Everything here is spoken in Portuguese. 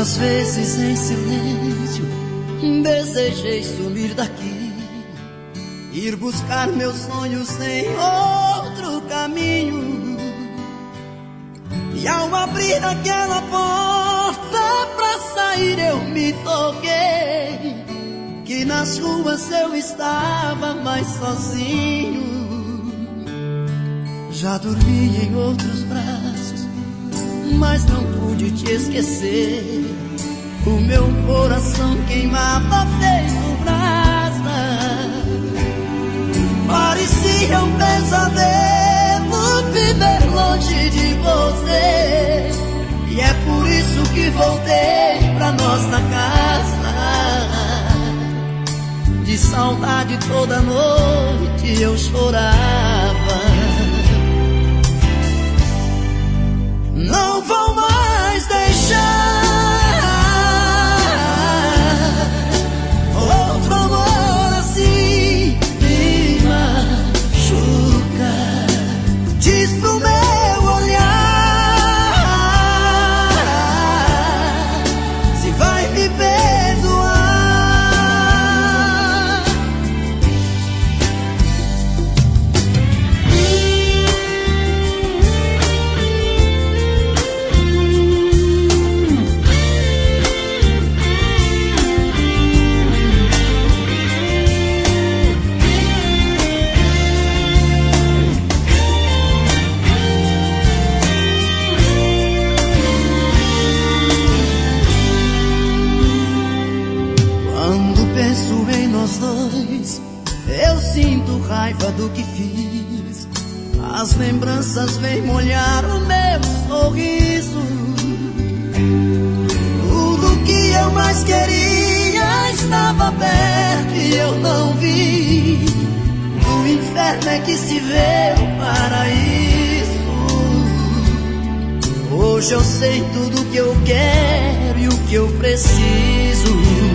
Quantas vezes em silêncio desejei sumir daqui, ir buscar meus sonhos em outro caminho. E ao abrir aquela porta pra sair eu me toquei que nas ruas eu estava mais sozinho. Já dormi em outros braços, mas não pude te esquecer. O meu coração queimava feito brasa. Parecia um pesadelo viver longe de você. E é por isso que voltei pra nossa casa. De saudade toda noite eu chorava. Não vou mais deixar outro amor assim me machuca. Diz pro meu olhar se vai me perdoar. Eu sinto raiva do que fiz. As lembranças vêm molhar o meu sorriso. Tudo que eu mais queria estava perto e eu não vi. O inferno é que se vê o paraíso. Hoje eu sei tudo que eu quero e o que eu preciso.